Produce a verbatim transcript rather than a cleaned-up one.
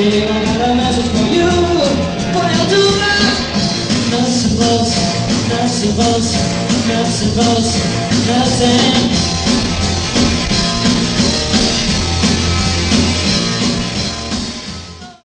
I got a message for you. What I'll do that? Nuts and bolts, nuts and bolts, nuts and bolts, nothing.